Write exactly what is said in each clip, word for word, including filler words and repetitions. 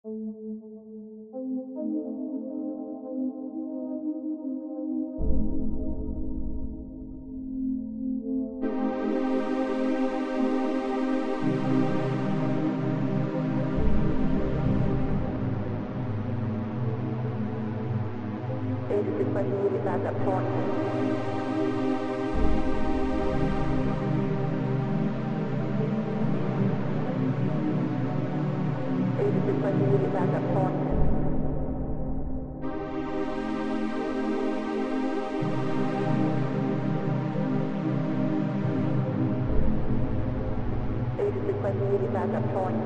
Stage frequency needed backup point. Stage frequency needed backup point. Stage frequency needed backup point.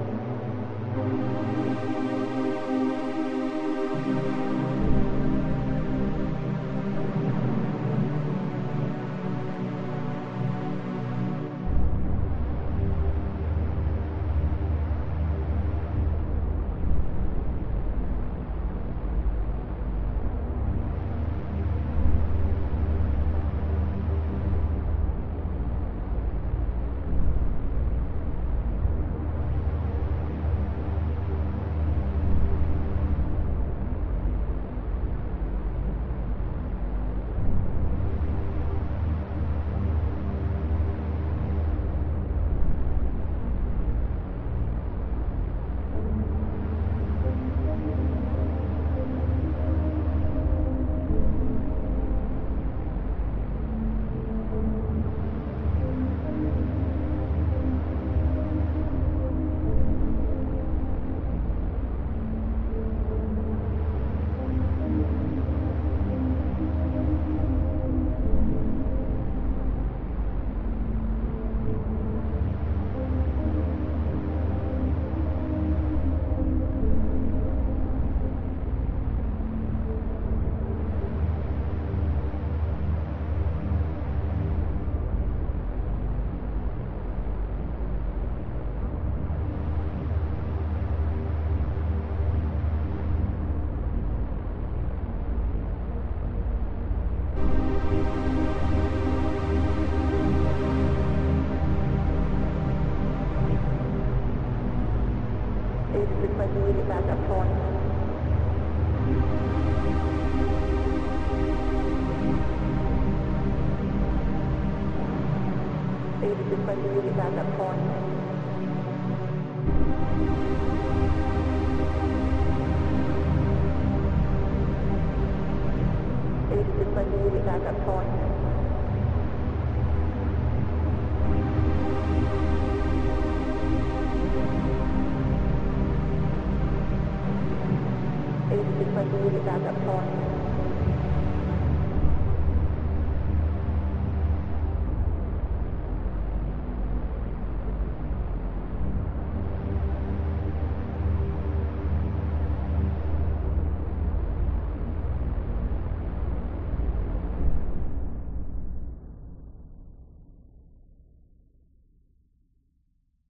Stage frequency needed backup point. Stage frequency needed backup point. Stage frequency needed backup point. Stage frequency needed backup point.